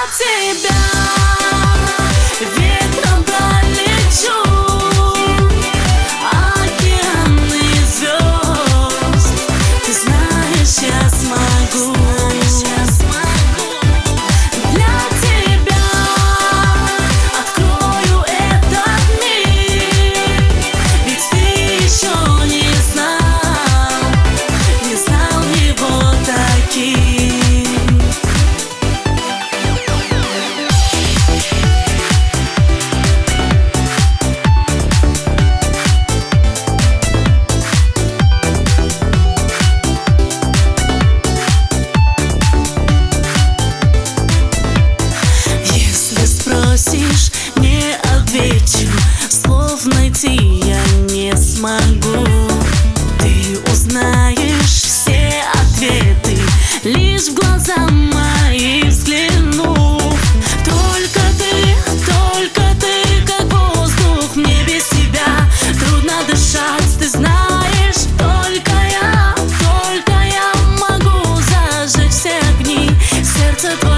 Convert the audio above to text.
тебя ветром пролечу океаны звезд. Ты знаешь, я смогу. Для тебя открою этот мир, ведь ты еще не знал его таким. Спросишь, не отвечу, слов найти я не смогу. Ты узнаешь все ответы, лишь в глаза мои взглянув. Только ты, как воздух, мне без тебя трудно дышать. Ты знаешь, только я могу зажечь все огни, сердце твое.